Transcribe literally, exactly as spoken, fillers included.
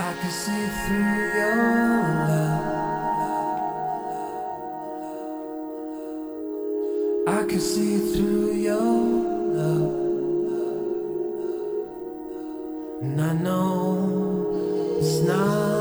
I can see through your love. I can see through your love. And I know it's not